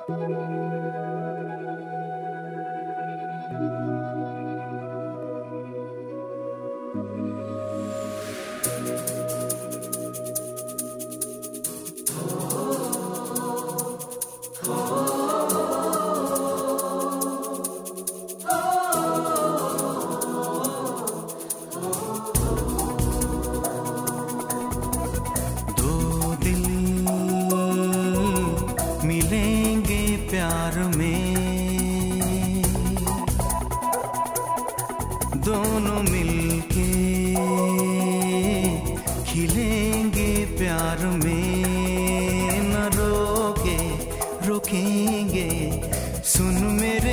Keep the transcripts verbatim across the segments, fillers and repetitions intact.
प्यार में दोनों मिलके खिलेंगे प्यार में, न रोके रोकेंगे। सुन मेरे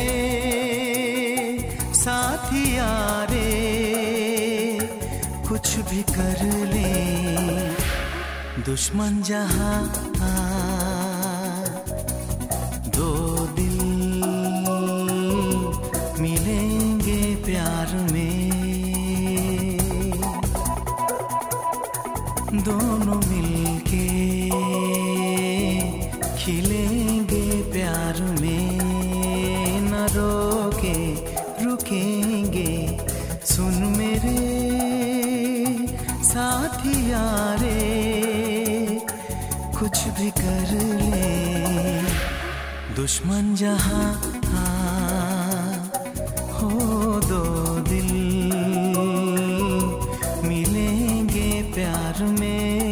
साथिया रे, कुछ भी कर ले दुश्मन जहां, दो दिल मिलेंगे प्यार में, दोनों मिलके खिलेंगे प्यार में, न रोके रुकेंगे। सुन मेरे साथिया रे, कुछ भी कर ले दुश्मन जहां, हो दो दिल मिलेंगे प्यार में।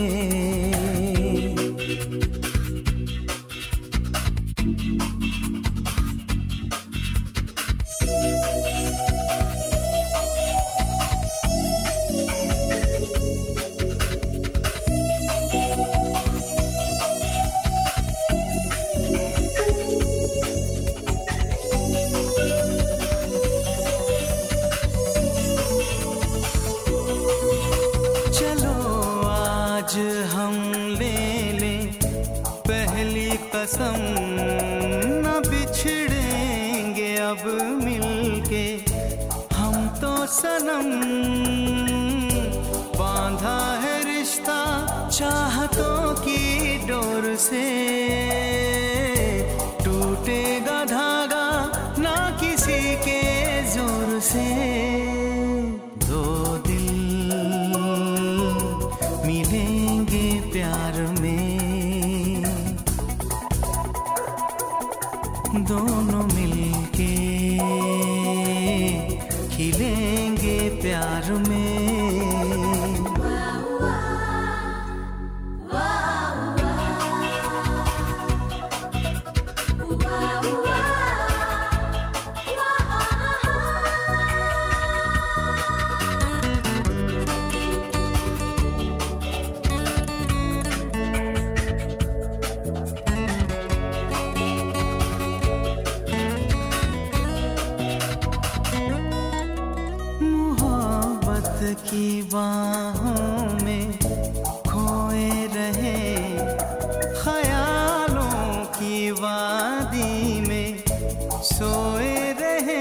हम ले ले पहली कसम, न बिछड़ेंगे अब मिलके हम तो सनम। बांधा है रिश्ता चाहतों की डोर से, टूटेगा धागा ना किसी के जोर से। दो दिल मिलेंगे प्यार में, दोनों मिलके खिलेंगे प्यार में। की बाहों में खोए रहे, ख्यालों की वादी में सोए रहे।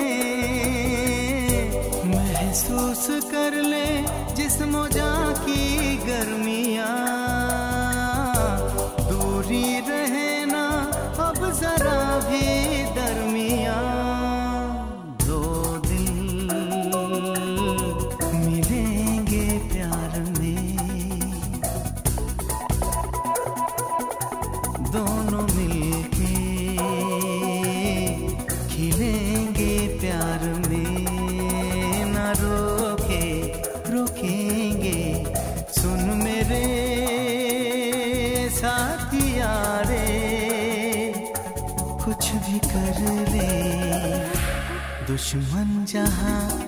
महसूस कर ले जिस्मों जान की गर्मियाँ, दूरी रहे ना अब जरा भी दरमियाँ। दोनों मिलके खिलेंगे प्यार में, न रोके रोकेंगे। सुन मेरे साथिया रे, कुछ भी कर ले दुश्मन जहां